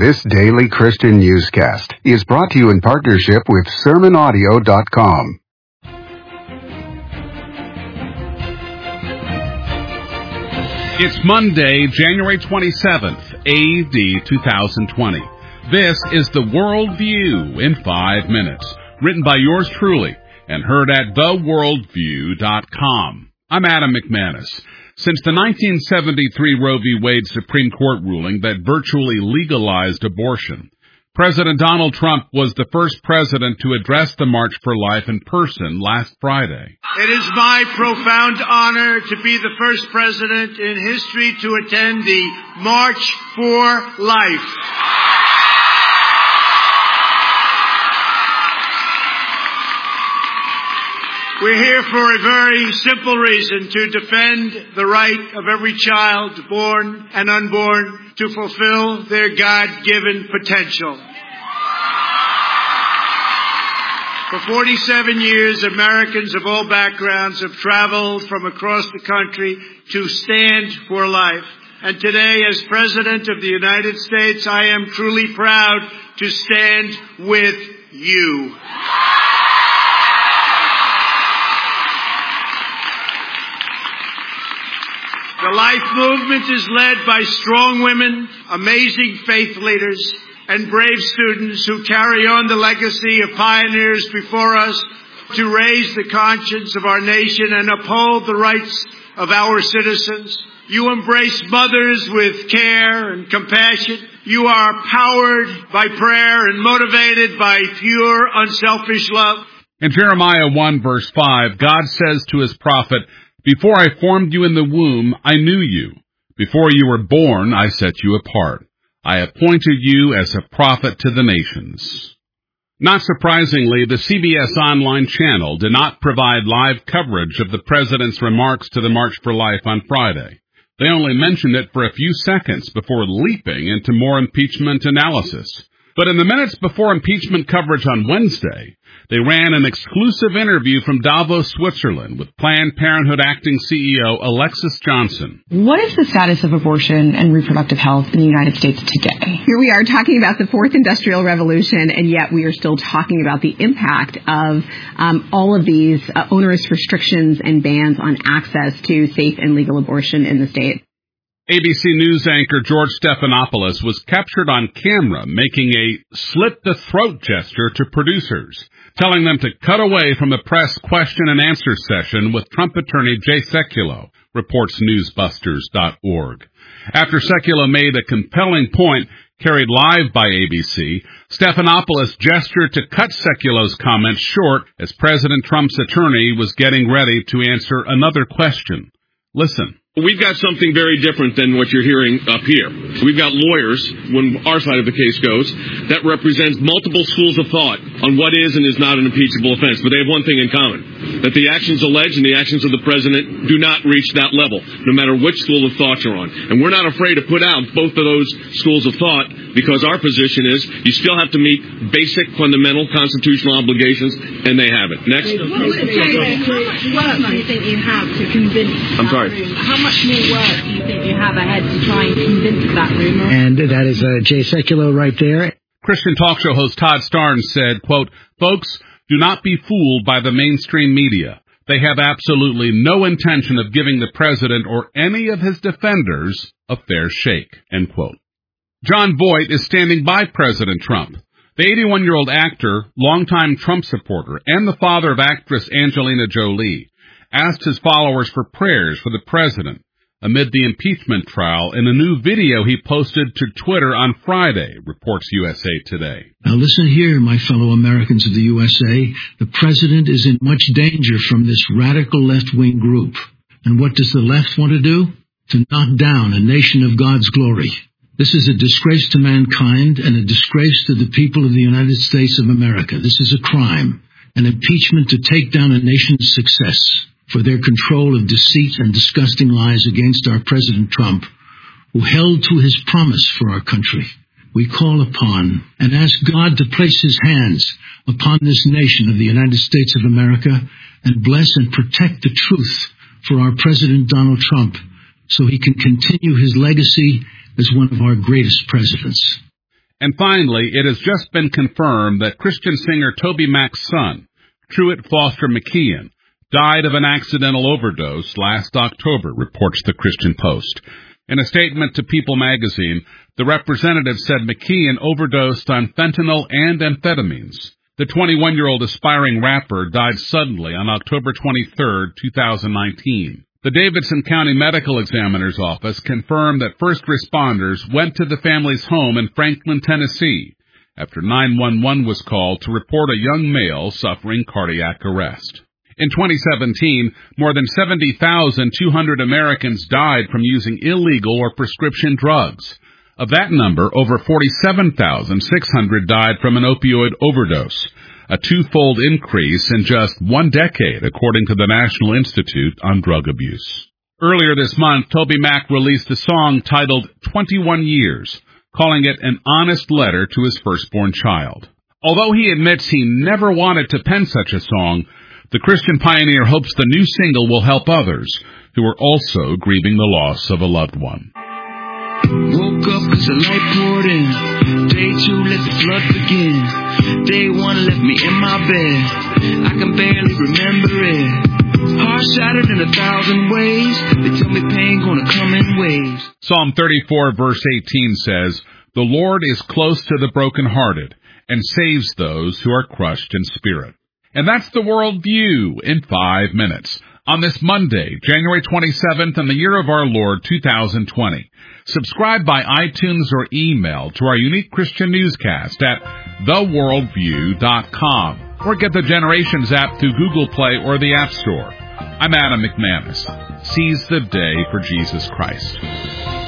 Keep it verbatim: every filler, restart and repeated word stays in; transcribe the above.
This daily Christian newscast is brought to you in partnership with sermon audio dot com. It's Monday, January twenty-seventh, A D two thousand twenty. This is the World View in five minutes, written by yours truly and heard at the world view dot com. I'm Adam McManus. Since the nineteen seventy-three Roe v. Wade Supreme Court ruling that virtually legalized abortion, President Donald Trump was the first president to address the March for Life in person last Friday. It is my profound honor to be the first president in history to attend the March for Life. We're here for a very simple reason, to defend the right of every child, born and unborn, to fulfill their God-given potential. For forty-seven years, Americans of all backgrounds have traveled from across the country to stand for life. And today, as President of the United States, I am truly proud to stand with you. The Life movement is led by strong women, amazing faith leaders, and brave students who carry on the legacy of pioneers before us to raise the conscience of our nation and uphold the rights of our citizens. You embrace mothers with care and compassion. You are powered by prayer and motivated by pure, unselfish love. In Jeremiah one, verse five, God says to his prophet, "Before I formed you in the womb, I knew you. Before you were born, I set you apart. I appointed you as a prophet to the nations." Not surprisingly, the C B S Online channel did not provide live coverage of the president's remarks to the March for Life on Friday. They only mentioned it for a few seconds before leaping into more impeachment analysis. But in the minutes before impeachment coverage on Wednesday, they ran an exclusive interview from Davos, Switzerland, with Planned Parenthood acting C E O Alexis Johnson. What is the status of abortion and reproductive health in the United States today? Here we are talking about the fourth industrial revolution, and yet we are still talking about the impact of um, all of these uh, onerous restrictions and bans on access to safe and legal abortion in the state. A B C News anchor George Stephanopoulos was captured on camera making a slit-the-throat gesture to producers, telling them to cut away from the press question and answer session with Trump attorney Jay Sekulow, reports newsbusters dot org. After Sekulow made a compelling point carried live by A B C, Stephanopoulos gestured to cut Sekulow's comments short as President Trump's attorney was getting ready to answer another question. Listen. We've got something very different than what you're hearing up here. We've got lawyers, when our side of the case goes, that represents multiple schools of thought on what is and is not an impeachable offense. But they have one thing in common, that the actions alleged and the actions of the president do not reach that level, no matter which school of thought you're on. And we're not afraid to put out both of those schools of thought, because our position is you still have to meet basic fundamental constitutional obligations, and they haven't. Next. How much work do you think you have to convince I'm sorry. How much more work do you think you have ahead to try and convince that room? And that is uh, Jay Sekulow right there. Christian talk show host Todd Starnes said, quote, "Folks, do not be fooled by the mainstream media. They have absolutely no intention of giving the president or any of his defenders a fair shake," end quote. John Voight is standing by President Trump. The eighty-one-year-old actor, longtime Trump supporter, and the father of actress Angelina Jolie, asked his followers for prayers for the president amid the impeachment trial in a new video he posted to Twitter on Friday, reports U S A Today. Now listen here, my fellow Americans of the U S A. The president is in much danger from this radical left-wing group. And what does the left want to do? To knock down a nation of God's glory. This is a disgrace to mankind and a disgrace to the people of the United States of America. This is a crime, an impeachment to take down a nation's success for their control of deceit and disgusting lies against our President Trump, who held to his promise for our country. We call upon and ask God to place his hands upon this nation of the United States of America and bless and protect the truth for our President Donald Trump, so he can continue his legacy as one of our greatest presidents. And finally, it has just been confirmed that Christian singer Toby Mac's son, Truett Foster McKeon, died of an accidental overdose last October, reports the Christian Post. In a statement to People magazine, the representative said McKeon overdosed on fentanyl and amphetamines. The twenty-one-year-old aspiring rapper died suddenly on October twenty-third, two thousand nineteen. The Davidson County Medical Examiner's Office confirmed that first responders went to the family's home in Franklin, Tennessee, after nine one one was called to report a young male suffering cardiac arrest. In twenty seventeen, more than seventy thousand two hundred Americans died from using illegal or prescription drugs. Of that number, over forty-seven thousand six hundred died from an opioid overdose, a twofold increase in just one decade, according to the National Institute on Drug Abuse. Earlier this month, Toby Mac released a song titled twenty-one years, calling it an honest letter to his firstborn child. Although he admits he never wanted to pen such a song, the Christian pioneer hopes the new single will help others who are also grieving the loss of a loved one. Woke up cause the light poured in. Day two, let the flood begin. Day one left me in my bed. I can barely remember it. Heart shattered in a thousand ways. They tell me pain gonna come in waves. Psalm thirty-four verse eighteen says, "The Lord is close to the brokenhearted and saves those who are crushed in spirit." And that's the World View in five minutes on this Monday, January twenty-seventh, in the year of our Lord, two thousand twenty. Subscribe by iTunes or email to our unique Christian newscast at the worldview dot com or get the Generations app through Google Play or the App Store. I'm Adam McManus. Seize the day for Jesus Christ.